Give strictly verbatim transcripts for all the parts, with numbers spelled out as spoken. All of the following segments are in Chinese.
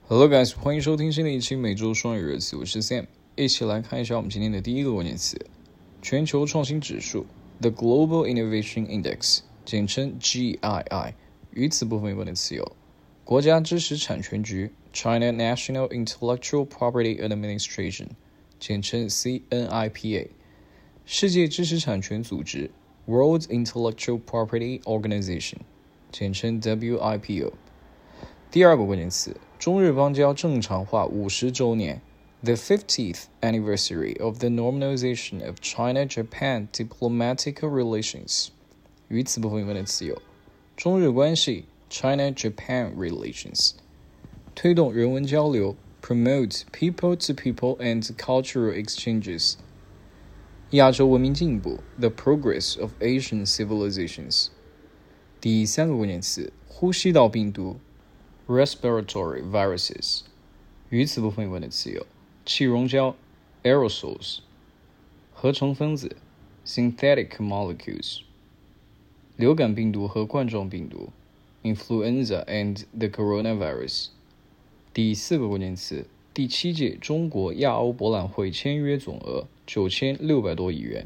Hello guys，欢迎收听新的一期每周双语热词，我是 Sam， 一起来看一下我们今天的第一个关键词，全球创新指数 The Global Innovation Index， 简称 G I I。 与此部分有关的词有国家知识产权局 China National Intellectual Property Administration， 简称 C N I P A， 世界知识产权组织 World Intellectual Property Organization， 简称 W I P O。 第二个关键词，中日邦交正常化五十周年 The fiftieth anniversary of the normalization of China-Japan diplomatic relations。 与此部分有关的词有中日关系 China-Japan relations， 推动人文交流 Promote people-to-people and cultural exchanges， 亚洲文明进步 The progress of Asian civilizations。 第三个关键词，呼吸道病毒Respiratory viruses。 与此部分有关的词有气溶胶 Aerosols， 合成分子 Synthetic molecules， 流感病毒和冠状病毒 Influenza and the coronavirus。 第四个关键词，第七届中国亚欧博览会签约总额九千六百多亿元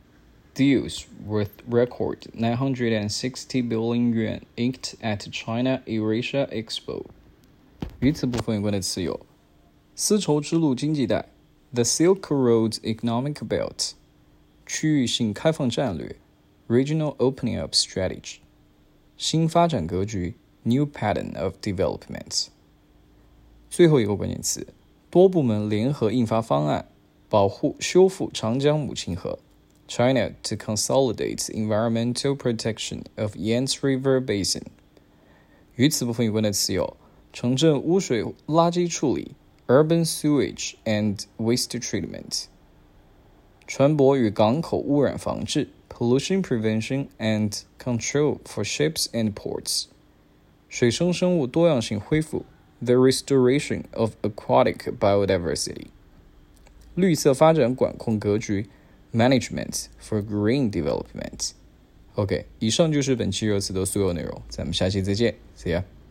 Deals worth record nine hundred sixty billion yuan inked at China Eurasia Expo。 与此部分有关的词有丝绸之路经济带 The Silk Road Economic Belt， 区域性开放战略 Regional Opening Up Strategy， 新发展格局 New Pattern of Development。 最后一个关键词，多部门联合印发方案，保护修复长江母亲河China to consolidate environmental protection of Yangtze River Basin。 与此部分有关的词有城镇污水垃圾处理 Urban Sewage and Waste Treatment， 船舶与港口污染防治 Pollution Prevention and Control for Ships and Ports， 水生生物多样性恢复 The Restoration of Aquatic Biodiversity， 绿色发展管控格局Management for Green Development。 OK， 以上就是本期热词的所有内容，咱们下期再见 See ya。